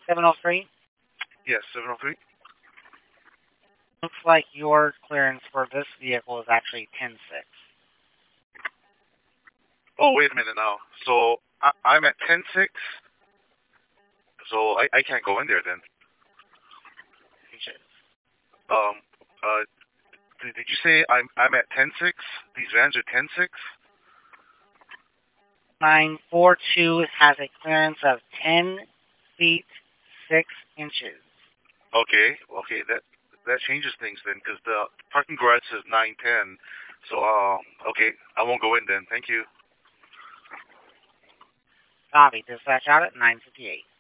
703. Yes, 703. Looks like your clearance for this vehicle is actually 10.6. Oh, wait a minute now. So I'm at 10.6. So I can't go in there then. Inches. Um, uh, did you say I'm at 10.6? These vans are 10.6? 942 has a clearance of 10 feet 6 inches. Okay, okay, that changes things then, because the parking garage says 910. So okay, I won't go in then. Thank you. Copy. Dispatch out at 9:58.